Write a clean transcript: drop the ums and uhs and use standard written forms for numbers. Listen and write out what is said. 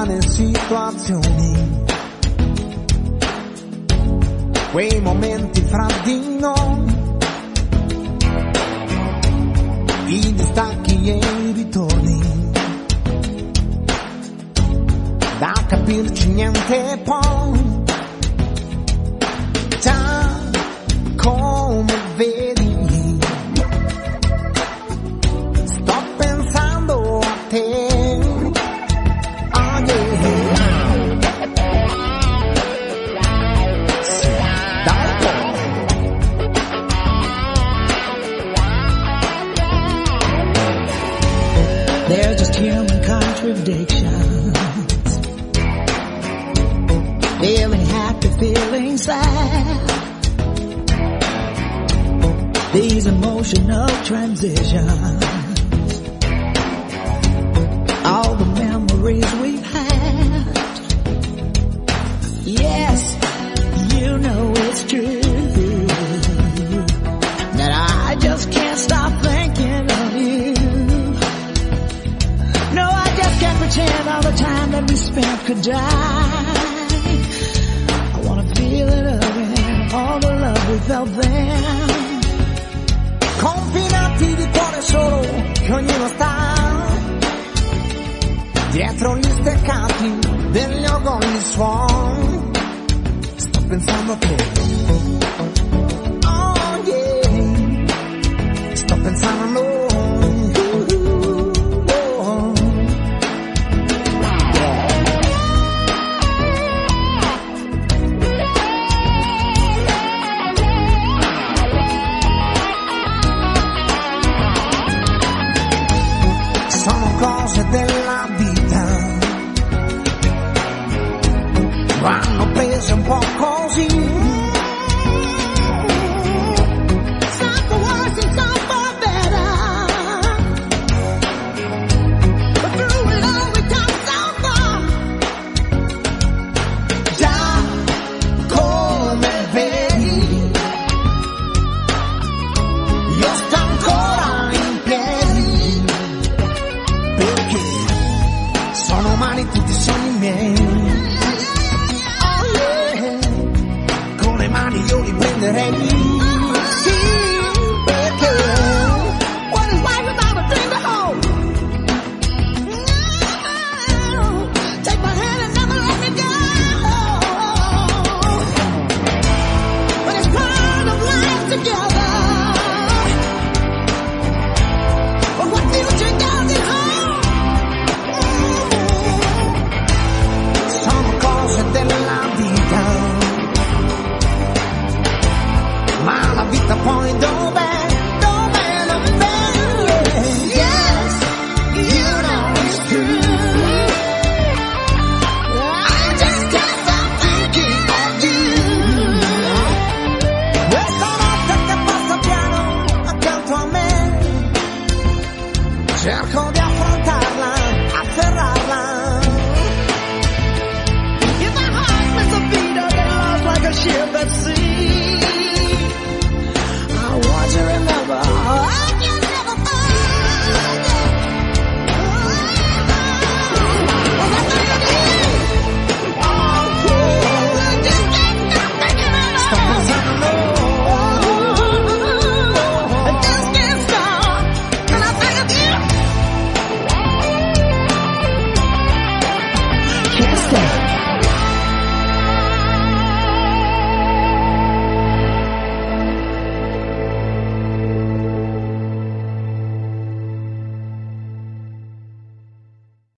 strane situazioni, quei momenti fra di noi, i distacchi e i ritorni, da capirci niente poi. Già come vedi, sto pensando a te. Oh yeah. Sì, dai poi. They're just human contradictions. Feeling happy, feeling sad. These emotional transitions. All the memories we've had. Yes, you know it's true that I just can't stop thinking of you. No, I just can't pretend all the time that we spent could die. I wanna feel it again, all the love we felt then. Confinati di cuore solo, che ognuno sta dietro gli steccati degli orgogli suoni. Sto pensando a te. Oh yeah. Sto pensando a noi. Cose della vita vanno prese un po'